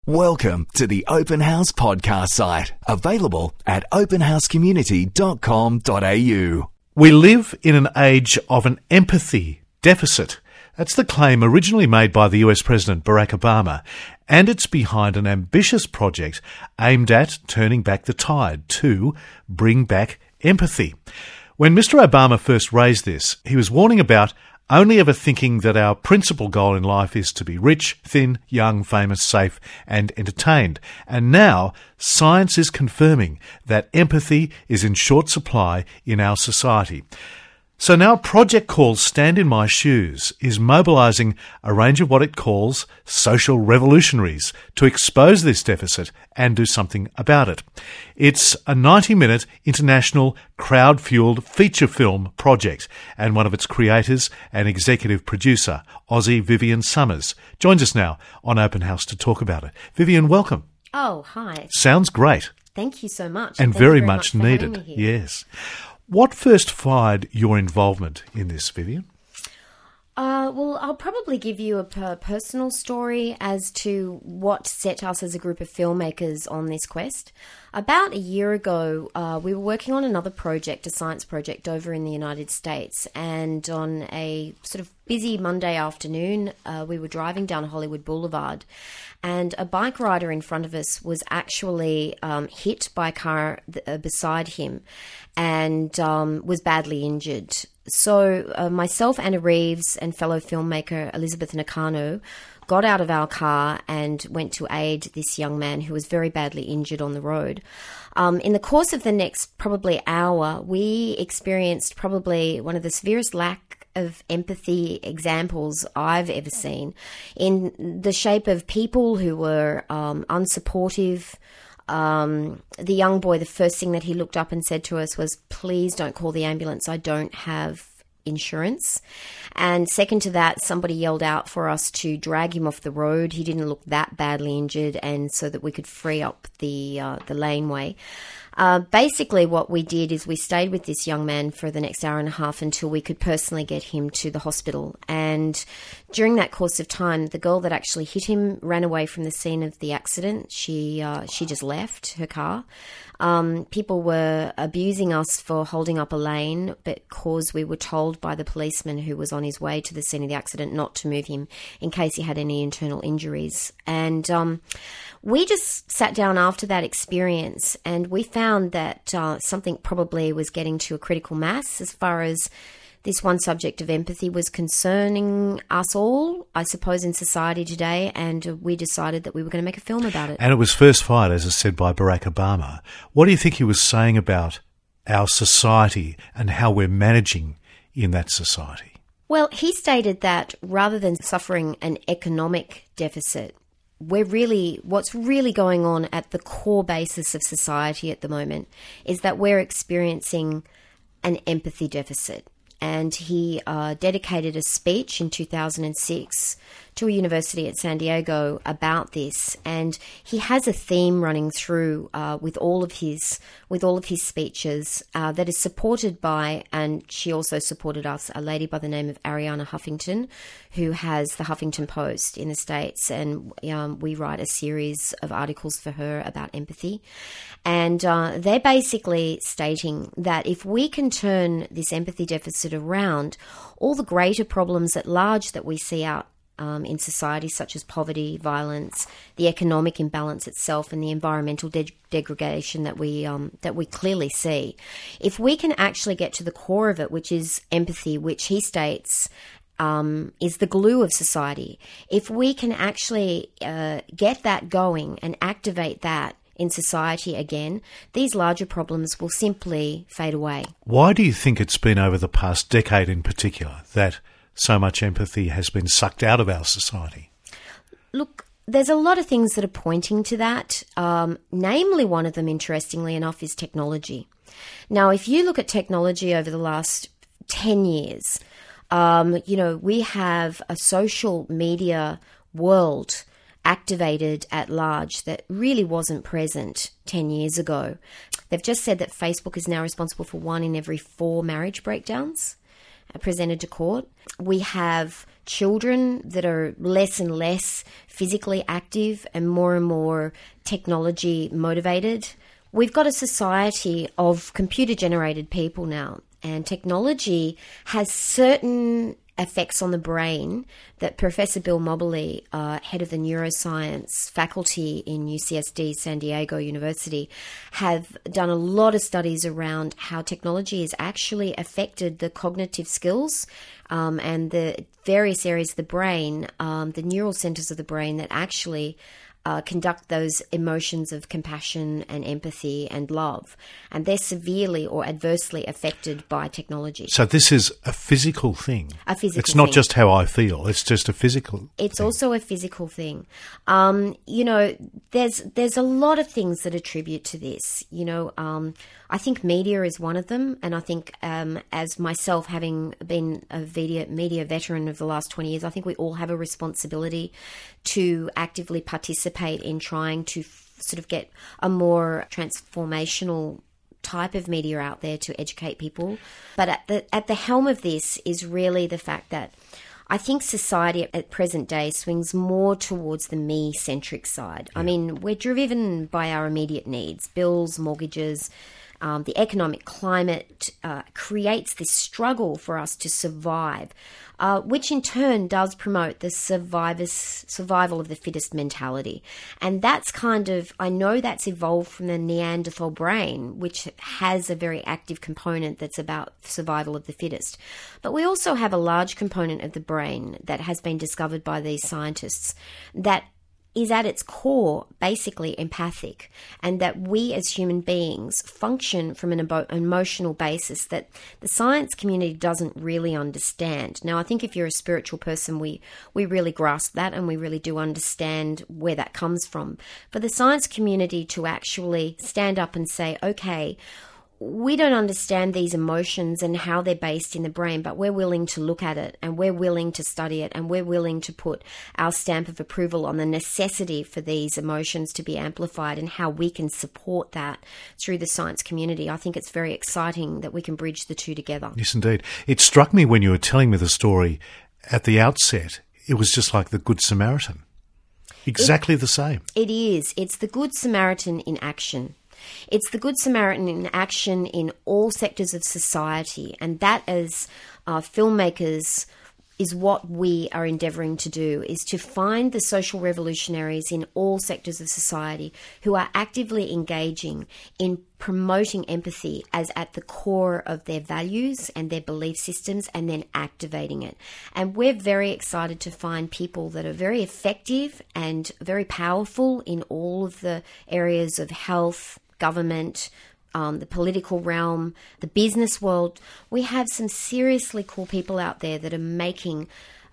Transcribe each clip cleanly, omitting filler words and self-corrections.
Welcome to the Open House podcast site, available at openhousecommunity.com.au. We live in an age of an empathy deficit. That's the claim originally made by the US President Barack Obama, and it's behind an ambitious project aimed at turning back the tide to bring back empathy. When Mr. Obama first raised this, he was warning about only ever thinking that our principal goal in life is to be rich, thin, young, famous, safe, and entertained. And now, science is confirming that empathy is in short supply in our society. So now a project called Stand in My Shoes is mobilising a range of what it calls social revolutionaries to expose this deficit and do something about it. It's a 90-minute international crowd-fueled feature film project, and one of its creators and executive producer, Aussie Vivian Summers, joins us now on Open House to talk about it. Vivian, welcome. Oh, hi. Sounds great. Thank you so much. And Thank very you much for needed. having me here. Yes. What first fired your involvement in this, Vivian? Well, I'll probably give you a personal story as to what set us as a group of filmmakers on this quest. About a year ago, we were working on another project, a science project over in the United States, and on a sort of busy Monday afternoon, we were driving down Hollywood Boulevard, and a bike rider in front of us was actually hit by a car beside him and was badly injured. So myself, Anna Reeves, and fellow filmmaker Elizabeth Nakano got out of our car and went to aid this young man who was very badly injured on the road. In the course of the next probably hour, we experienced probably one of the severest lack of empathy examples I've ever seen, in the shape of people who were unsupportive. The young boy, the first thing that he looked up and said to us was, "Please don't call the ambulance, I don't have insurance." And second to that, somebody yelled out for us to drag him off the road. He didn't look that badly injured, and so that we could free up the laneway. Basically what we did is we stayed with this young man for the next hour and a half until we could personally get him to the hospital. And during that course of time, the girl that actually hit him ran away from the scene of the accident. She just left her car. People were abusing us for holding up a lane because we were told by the policeman who was on his way to the scene of the accident not to move him in case he had any internal injuries. And we just sat down after that experience and we found that something probably was getting to a critical mass as far as this one subject of empathy was concerning us all, I suppose, in society today, and we decided that we were going to make a film about it. And it was first fired, as I said, by Barack Obama. What do you think he was saying about our society and how we're managing in that society? Well, he stated that rather than suffering an economic deficit, what's really going on at the core basis of society at the moment is that we're experiencing an empathy deficit. And he dedicated a speech in 2006 to a university at San Diego about this. And he has a theme running through with all of his speeches that is supported by, and she also supported us, a lady by the name of Arianna Huffington, who has the Huffington Post in the States, and we write a series of articles for her about empathy. And they're basically stating that if we can turn this empathy deficit around, all the greater problems at large that we see out in society, such as poverty, violence, the economic imbalance itself, and the environmental degradation that we clearly see, if we can actually get to the core of it, which is empathy, which he states is the glue of society, if we can actually get that going and activate that in society again, these larger problems will simply fade away. Why do you think it's been over the past decade in particular that so much empathy has been sucked out of our society? Look, there's a lot of things that are pointing to that. Namely, one of them, interestingly enough, is technology. Now, if you look at technology over the last 10 years, we have a social media world activated at large that really wasn't present 10 years ago. They've just said that Facebook is now responsible for 1 in every 4 marriage breakdowns. presented to court. We have children that are less and less physically active and more technology motivated. We've got a society of computer-generated people now, and technology has certain effects on the brain that Professor Bill Moberly, head of the neuroscience faculty in UCSD San Diego University, have done a lot of studies around how technology has actually affected the cognitive skills and the various areas of the brain, the neural centers of the brain that actually conduct those emotions of compassion and empathy and love. And they're severely or adversely affected by technology. So this is a physical thing. A physical It's not thing. just how I feel. It's just a physical It's thing. also a physical thing. There's a lot of things that attribute to this. I think media is one of them. And I think as myself, having been a media veteran of the last 20 years, I think we all have a responsibility to actively participate in trying to sort of get a more transformational type of media out there to educate people. But at the helm of this is really the fact that I think society at present day swings more towards the me-centric side. I mean, we're driven by our immediate needs, bills, mortgages. The economic climate creates this struggle for us to survive, which in turn does promote the survival of the fittest mentality. And that's I know that's evolved from the Neanderthal brain, which has a very active component that's about survival of the fittest. But we also have a large component of the brain that has been discovered by these scientists that is at its core basically empathic, and that we as human beings function from an emotional basis that the science community doesn't really understand. Now, I think if you're a spiritual person, we really grasp that and we really do understand where that comes from. For the science community to actually stand up and say, okay, we don't understand these emotions and how they're based in the brain, but we're willing to look at it and we're willing to study it and we're willing to put our stamp of approval on the necessity for these emotions to be amplified and how we can support that through the science community. I think it's very exciting that we can bridge the two together. Yes, indeed. It struck me when you were telling me the story at the outset, it was just like the Good Samaritan. Exactly the same. It is. It's the Good Samaritan in action. It's the Good Samaritan in action in all sectors of society, and that as filmmakers is what we are endeavouring to do, is to find the social revolutionaries in all sectors of society who are actively engaging in promoting empathy as at the core of their values and their belief systems, and then activating it. And we're very excited to find people that are very effective and very powerful in all of the areas of health, government, the political realm, the business world. We have some seriously cool people out there that are making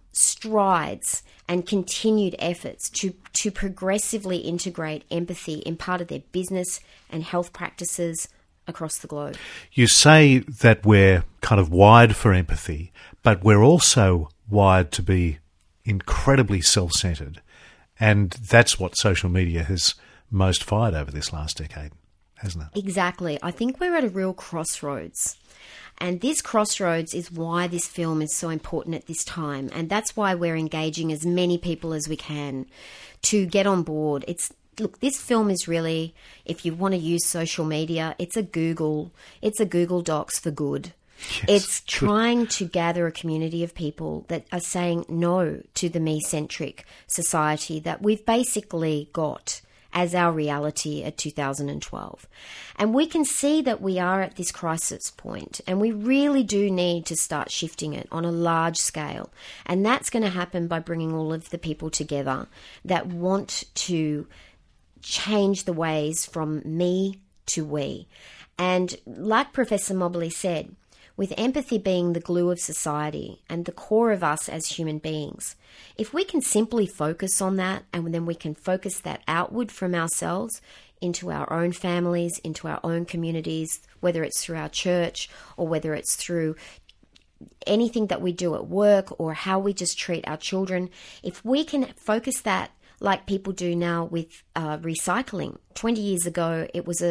strides and continued efforts to progressively integrate empathy in part of their business and health practices across the globe. You say that we're kind of wired for empathy, but we're also wired to be incredibly self-centered. And that's what social media has most fired over this last decade, hasn't it? Exactly. I think we're at a real crossroads. And this crossroads is why this film is so important at this time. And that's why we're engaging as many people as we can to get on board. Look, this film is really, if you want to use social media, it's a Google Docs for good. Yes, it's trying to gather a community of people that are saying no to the me-centric society that we've basically got as our reality at 2012. And we can see that we are at this crisis point, and we really do need to start shifting it on a large scale. And that's going to happen by bringing all of the people together that want to change the ways from me to we. And like Professor Moberly said, with empathy being the glue of society and the core of us as human beings, if we can simply focus on that, and then we can focus that outward from ourselves into our own families, into our own communities, whether it's through our church or whether it's through anything that we do at work or how we just treat our children, if we can focus that like people do now with recycling. 20 years ago, it was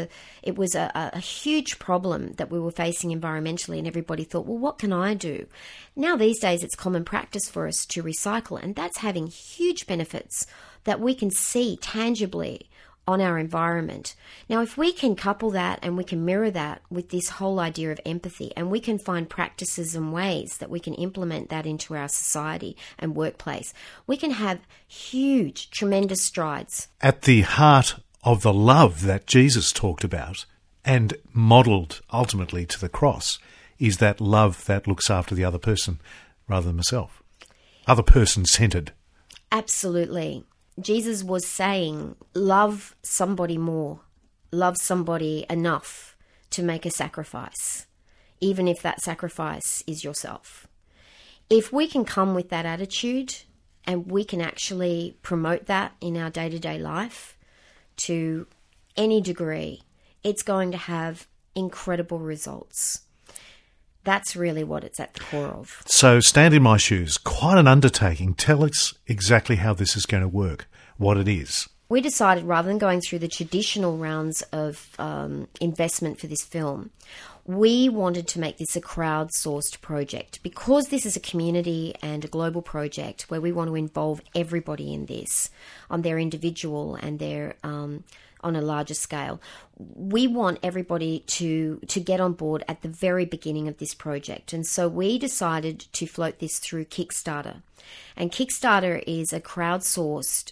a huge problem that we were facing environmentally, and everybody thought, well, what can I do? Now these days, it's common practice for us to recycle, and that's having huge benefits that we can see tangibly on our environment. Now, if we can couple that and we can mirror that with this whole idea of empathy, and we can find practices and ways that we can implement that into our society and workplace, we can have huge, tremendous strides. At the heart of the love that Jesus talked about and modelled ultimately to the cross is that love that looks after the other person rather than myself. Other person-centred. Absolutely. Jesus was saying, love somebody more, love somebody enough to make a sacrifice, even if that sacrifice is yourself. If we can come with that attitude and we can actually promote that in our day-to-day life to any degree, it's going to have incredible results. That's really what it's at the core of. So, Stand in My Shoes, quite an undertaking. Tell us exactly how this is going to work, what it is. We decided, rather than going through the traditional rounds of investment for this film, we wanted to make this a crowdsourced project. Because this is a community and a global project where we want to involve everybody in this on their individual and their on a larger scale. We want everybody to get on board at the very beginning of this project. And so we decided to float this through Kickstarter. And Kickstarter is a crowdsourced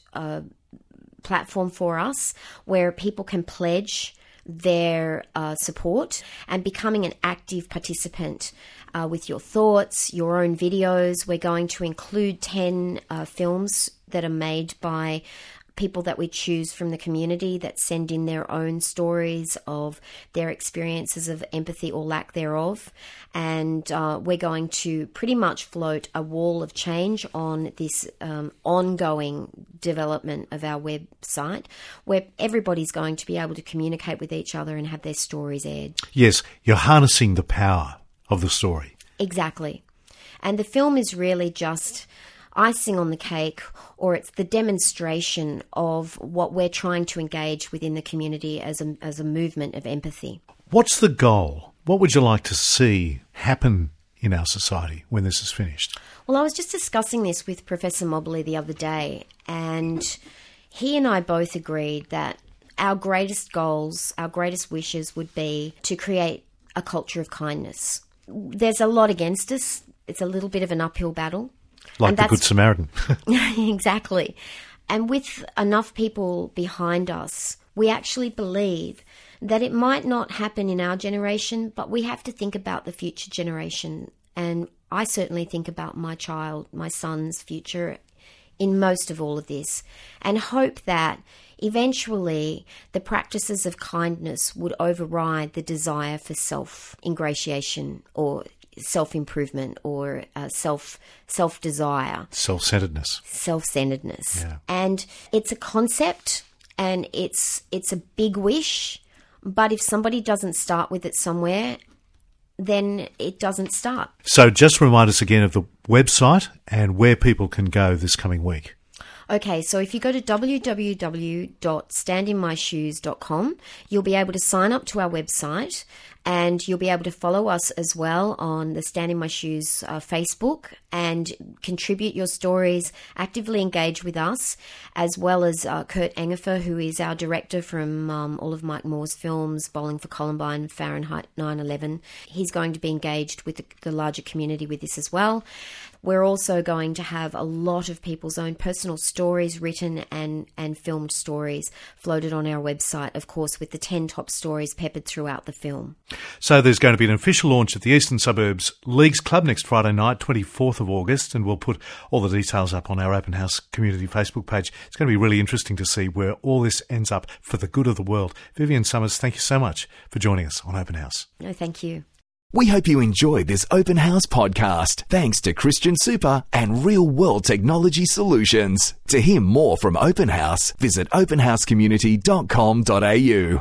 platform for us where people can pledge their support and becoming an active participant with your thoughts, your own videos. We're going to include 10 films that are made by people that we choose from the community that send in their own stories of their experiences of empathy or lack thereof. And we're going to pretty much float a wall of change on this ongoing development of our website, where everybody's going to be able to communicate with each other and have their stories aired. Yes, you're harnessing the power of the story. Exactly. And the film is really just icing on the cake, or it's the demonstration of what we're trying to engage within the community as a movement of empathy. What's the goal? What would you like to see happen in our society when this is finished? Well, I was just discussing this with Professor Mobley the other day, and he and I both agreed that our greatest goals, our greatest wishes would be to create a culture of kindness. There's a lot against us. It's a little bit of an uphill battle. Like the Good Samaritan. Exactly. And with enough people behind us, we actually believe that it might not happen in our generation, but we have to think about the future generation. And I certainly think about my child, my son's future in most of all of this, and hope that eventually the practices of kindness would override the desire for self-ingratiation or self-improvement or self-desire. Self-centeredness. Self-centeredness. Yeah. And it's a concept and it's a big wish, but if somebody doesn't start with it somewhere, then it doesn't start. So just remind us again of the website and where people can go this coming week. Okay, so if you go to www.standinmyshoes.com, you'll be able to sign up to our website, and you'll be able to follow us as well on the Stand in My Shoes Facebook and contribute your stories, actively engage with us, as well as Kurt Engefer, who is our director from all of Mike Moore's films, Bowling for Columbine, Fahrenheit 9/11. He's going to be engaged with the larger community with this as well. We're also going to have a lot of people's own personal stories written and filmed stories floated on our website, of course, with the 10 top stories peppered throughout the film. So there's going to be an official launch at the Eastern Suburbs Leagues Club next Friday night, 24th of August, and we'll put all the details up on our Open House community Facebook page. It's going to be really interesting to see where all this ends up for the good of the world. Vivian Summers, thank you so much for joining us on Open House. No, thank you. We hope you enjoyed this Open House podcast, thanks to Christian Super and Real World Technology Solutions. To hear more from Open House, visit openhousecommunity.com.au.